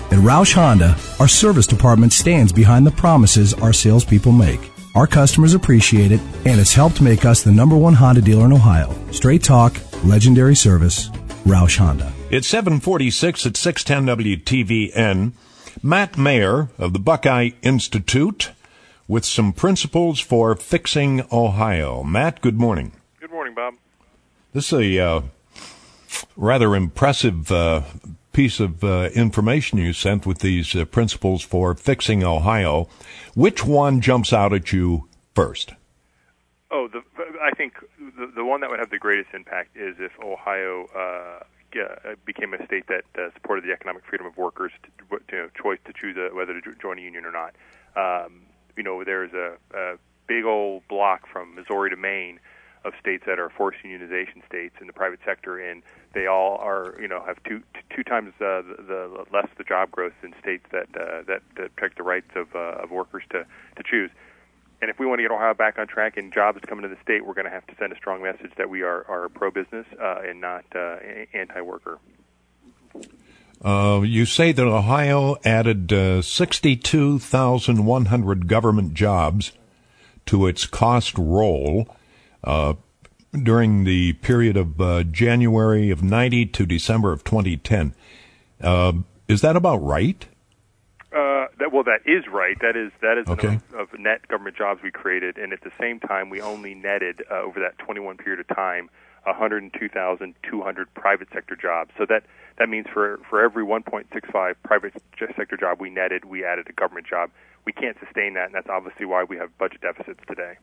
At Roush Honda, our service department stands behind the promises our salespeople make. Our customers appreciate it, and it's helped make us the #1 Honda dealer in Ohio. Straight talk, legendary service, Roush Honda. It's 7:46 at 610 WTVN. Matt Mayer of the Buckeye Institute with some principles for fixing Ohio. Matt, good morning. Good morning, Bob. This is a rather impressive piece of information you sent with these principles for fixing Ohio. Which one jumps out at you first? I think the one that would have the greatest impact is if Ohio became a state that supported the economic freedom of workers to choice to choose whether to join a union or not. There's a big old block from Missouri to Maine of states that are forced unionization states in the private sector, and they all are, have two times the less the job growth in states that protect the rights of workers to choose. And if we want to get Ohio back on track and jobs coming to the state, we're going to have to send a strong message that we are pro-business and not anti-worker. You say that Ohio added 62,100 government jobs to its cost roll during the period of January of 90 to December of 2010. Is that about right? That is right. That is okay. The number of net government jobs we created, and at the same time, we only netted over that 21 period of time 102,200 private sector jobs. So that means for every 1.65 private sector job we netted, we added a government job. We can't sustain that, and that's obviously why we have budget deficits today.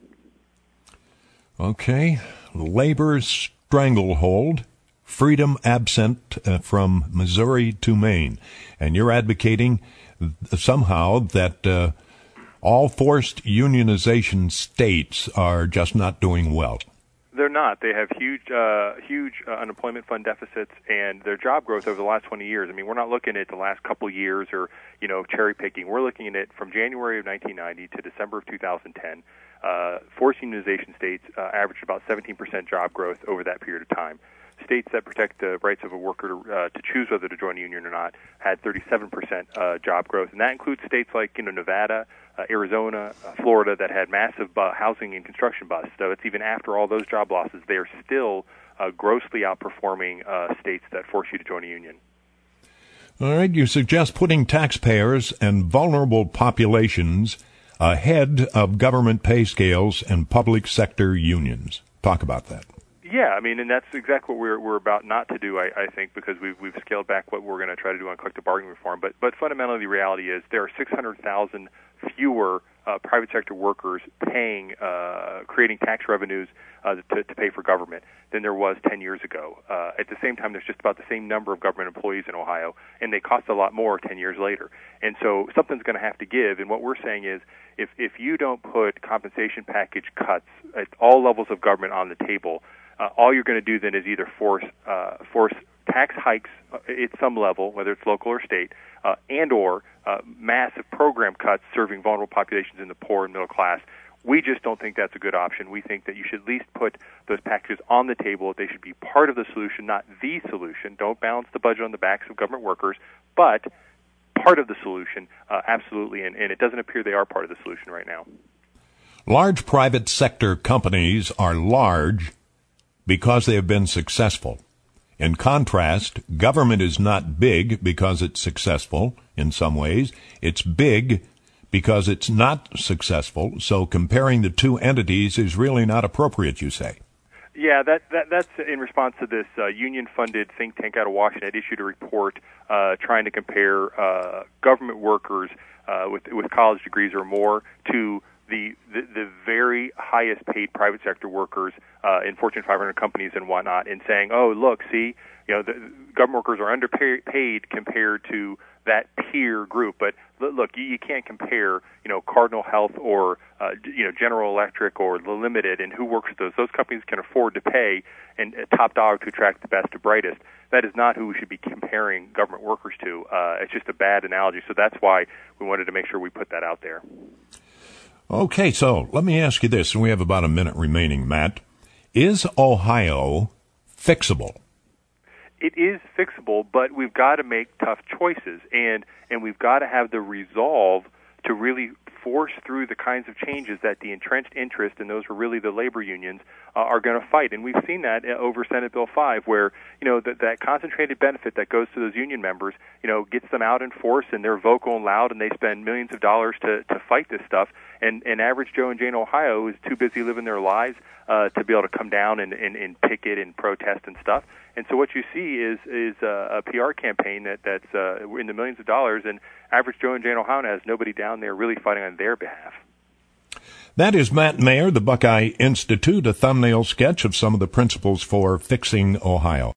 Okay. Labor's stranglehold, freedom absent from Missouri to Maine. And you're advocating somehow that all forced unionization states are just not doing well. They're not. They have huge unemployment fund deficits, and their job growth over the last 20 years. I mean, we're not looking at the last couple of years or, cherry picking. We're looking at it from January of 1990 to December of 2010. Forced unionization states averaged about 17% job growth over that period of time. States that protect the rights of a worker to choose whether to join a union or not had 37% job growth, and that includes states like Nevada, Arizona, Florida that had massive housing and construction busts. So it's even after all those job losses, they are still grossly outperforming states that force you to join a union. All right, you suggest putting taxpayers and vulnerable populations ahead of government pay scales and public sector unions. Talk about that. Yeah, I mean, and that's exactly what we're about not to do, I think, because we've scaled back what we're going to try to do on collective bargaining reform. But fundamentally, the reality is there are 600,000 fewer private sector workers creating tax revenues to pay for government than there was 10 years ago. At the same time, there's just about the same number of government employees in Ohio, and they cost a lot more 10 years later. And so something's going to have to give, and what we're saying is if you don't put compensation package cuts at all levels of government on the table, all you're going to do then is either force tax hikes at some level, whether it's local or state, and/or massive program cuts serving vulnerable populations in the poor and middle class. We just don't think that's a good option. We think that you should at least put those packages on the table. They should be part of the solution, not the solution. Don't balance the budget on the backs of government workers, but part of the solution, absolutely, and it doesn't appear they are part of the solution right now. Large private sector companies are large because they have been successful. In contrast, government is not big because it's successful in some ways. It's big because it's not successful. So comparing the two entities is really not appropriate, you say. Yeah, that's in response to this union-funded think tank out of Washington that issued a report trying to compare government workers with college degrees or more to the very highest paid private sector workers in Fortune 500 companies and whatnot, and saying, oh, look, see, the government workers are underpaid compared to that peer group. But look, you can't compare, Cardinal Health or General Electric or The Limited and who works with those. Those companies can afford to pay and top dog to attract the best and brightest. That is not who we should be comparing government workers to. It's just a bad analogy. So that's why we wanted to make sure we put that out there. Okay, so let me ask you this, and we have about a minute remaining, Matt. Is Ohio fixable? it is fixable, but we've got to make tough choices, and we've got to have the resolve to really force through the kinds of changes that the entrenched interest, and those are really the labor unions, are going to fight. And we've seen that over Senate Bill 5, where, that concentrated benefit that goes to those union members, gets them out in force, and they're vocal and loud, and they spend millions of dollars to fight this stuff. And average Joe and Jane Ohio is too busy living their lives to be able to come down and picket and protest and stuff. And so what you see is a PR campaign that's in the millions of dollars, and average Joe and Jane Ohio has nobody down there really fighting on their behalf. That is Matt Mayer, the Buckeye Institute, a thumbnail sketch of some of the principles for fixing Ohio.